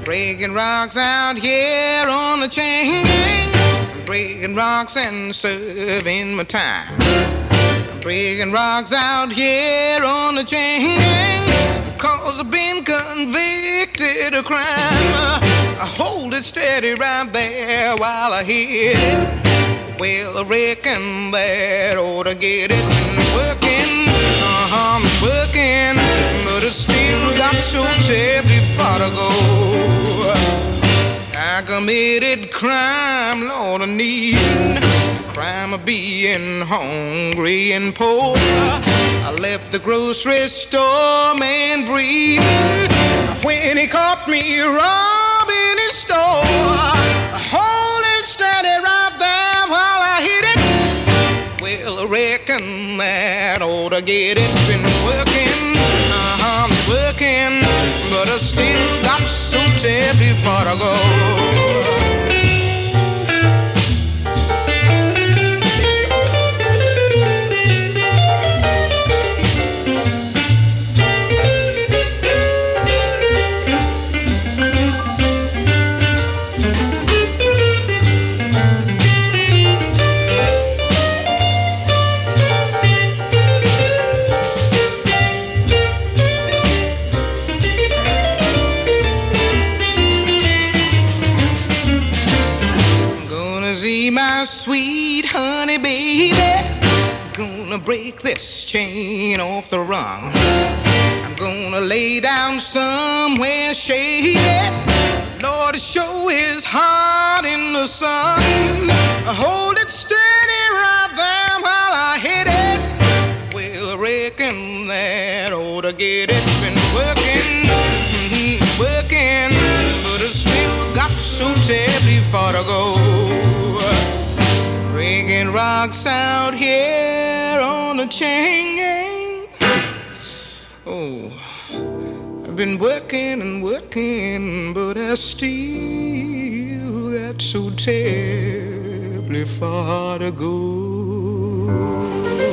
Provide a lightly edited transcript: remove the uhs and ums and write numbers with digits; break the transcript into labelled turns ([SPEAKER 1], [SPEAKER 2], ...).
[SPEAKER 1] Breaking rocks out here on the chain gang. Breaking rocks and serving my time. Breaking rocks out here on the chain gang. Cause I've been convicted of crime. I hold it steady right there while I hit it. Well, I reckon that ought to get it. Working, I'm working, but I still got so terribly far to go. I committed crime, Lord, I need crime of being hungry and poor. I left the grocery store man breathing when he caught me robbing his store. Hold it steady right there while I hit it. Well, I reckon that ought to get it. Been working, I'm working, but I still got so terribly far to go. My sweet honey baby, gonna break this chain off the rung. I'm gonna lay down somewhere shady. Lord, the show is hot in the sun. Hold it steady right there while I hit it. Well, I reckon that ought to get it. Been working, working, but I still got so terribly far to go. Breaking rocks out here on the chain gang. Oh, I've been working and working, but I still got so terribly far to go.